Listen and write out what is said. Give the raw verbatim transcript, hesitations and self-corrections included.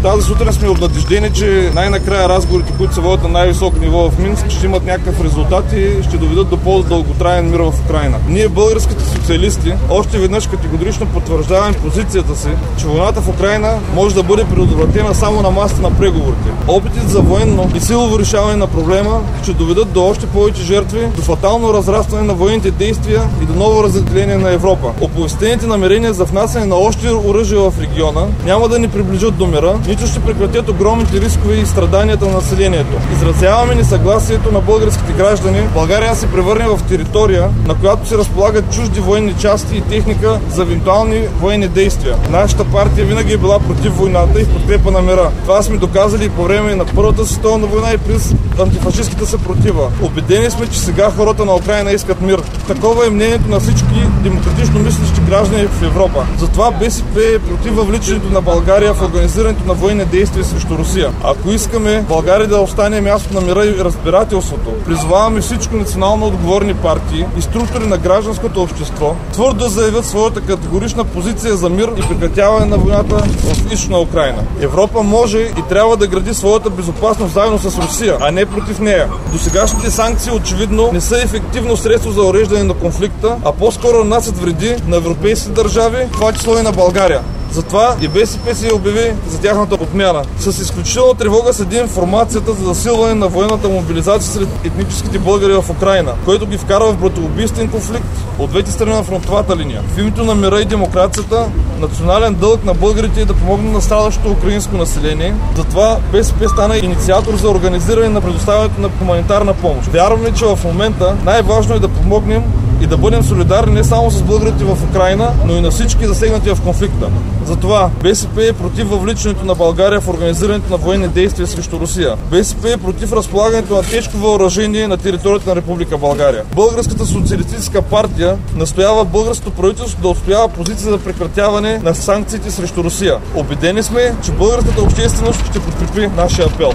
Тази сутрин сме обнадеждени, че най-накрая разговорите, които се водят на най-високо ниво в Минск, ще имат някакъв резултат и ще доведат до по-дълготраен мир в Украйна. Ние, българските социалисти, още веднъж категорично потвърждаваме позицията си, че войната в Украйна може да бъде предотвратена само на масата на преговорите. Опитите за военно и силово решаване на проблема ще доведат до още повече жертви, до фатално разрастване на военните действия и до ново разделение на Европа. Оповестените намерения за внасяне на още оръжие в региона няма да ни приближат до мира, нито ще прекратят огромните рискове и страданията на населението. Изразяваме несъгласието на българските граждани България да се превърне в територия, на която се разполагат чужди военни части и техника за евентуални военни действия. Нашата партия винаги е била против войната и в подкрепа на мира. Това сме доказали и по време на Първата световна война и през антифашистката съпротива. Убедени сме, че сега хората на Украйна искат мир. Такова е мнението на всички демократично мислещи граждани в Европа. Затова БСП е против въвличането на България в организирането на военни действия срещу Русия. Ако искаме България да остане място на мира и разбирателството, призоваваме всички национално отговорни партии и структури на гражданското общество твърдо да заявят своята категорична позиция за мир и прекратяване на войната в източна Украйна. Европа може и трябва да гради своята безопасност заедно с Русия, а не против нея. Досегашните санкции очевидно не са ефективно средство за уреждане на конфликта, а по-скоро нанасят вреди на европейски държави, в това число и на България. Затова и БСП се обяви за тяхната отмяна. С изключителна тревога следи информацията за засилване на военната мобилизация сред етническите българи в Украйна, което ги вкарва в братоубийствен конфликт от двете страни на фронтовата линия. В името на мира и демокрацията, национален дълг на българите е да помогне на страдащото украинско население. Затова БСП стана инициатор за организиране на предоставянето на хуманитарна помощ. Вярваме, че в момента най-важно е да помогнем и да бъдем солидарни не само с българите в Украйна, но и на всички засегнати в конфликта. Затова БСП е против въвличането на България в организирането на военни действия срещу Русия. БСП е против разполагането на тежко въоръжение на територията на Република България. Българската социалистическа партия настоява българското правителство да отстоява позиция за прекратяване на санкциите срещу Русия. Убедени сме, че българската общественост ще подкрепи нашия апел.